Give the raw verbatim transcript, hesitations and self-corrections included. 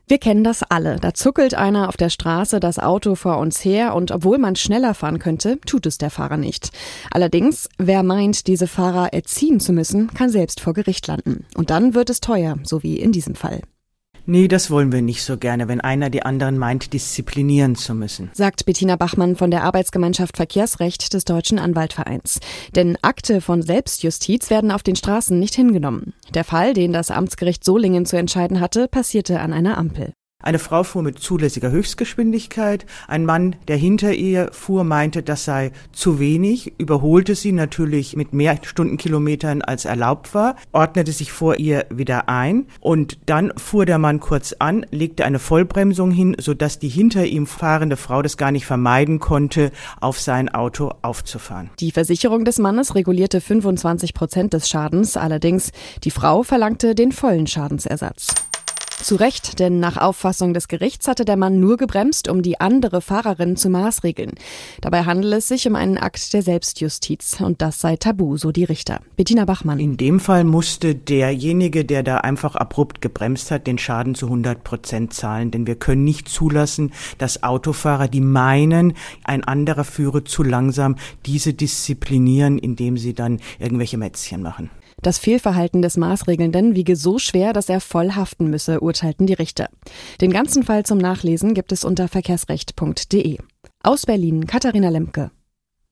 Wir kennen das alle. Da zuckelt einer auf der Straße das Auto vor uns her und obwohl man schneller fahren könnte, tut es der Fahrer nicht. Allerdings, wer meint, diese Fahrer erziehen zu müssen, kann selbst vor Gericht landen. Und dann wird es teuer, so wie in diesem Fall. Nee, das wollen wir nicht so gerne, wenn einer die anderen meint, disziplinieren zu müssen, sagt Bettina Bachmann von der Arbeitsgemeinschaft Verkehrsrecht des Deutschen Anwaltvereins. Denn Akte von Selbstjustiz werden auf den Straßen nicht hingenommen. Der Fall, den das Amtsgericht Solingen zu entscheiden hatte, passierte an einer Ampel. Eine Frau fuhr mit zulässiger Höchstgeschwindigkeit. Ein Mann, der hinter ihr fuhr, meinte, das sei zu wenig, überholte sie natürlich mit mehr Stundenkilometern als erlaubt war, ordnete sich vor ihr wieder ein und dann fuhr der Mann kurz an, legte eine Vollbremsung hin, sodass die hinter ihm fahrende Frau das gar nicht vermeiden konnte, auf sein Auto aufzufahren. Die Versicherung des Mannes regulierte fünfundzwanzig Prozent des Schadens, allerdings die Frau verlangte den vollen Schadensersatz. Zu Recht, denn nach Auffassung des Gerichts hatte der Mann nur gebremst, um die andere Fahrerin zu maßregeln. Dabei handele es sich um einen Akt der Selbstjustiz und das sei tabu, so die Richter. Bettina Bachmann. In dem Fall musste derjenige, der da einfach abrupt gebremst hat, den Schaden zu hundert Prozent zahlen, denn wir können nicht zulassen, dass Autofahrer, die meinen, ein anderer führe zu langsam, diese disziplinieren, indem sie dann irgendwelche Mätzchen machen. Das Fehlverhalten des Maßregelnden wiege so schwer, dass er voll haften müsse, urteilten die Richter. Den ganzen Fall zum Nachlesen gibt es unter verkehrsrecht punkt de. Aus Berlin, Katharina Lemke.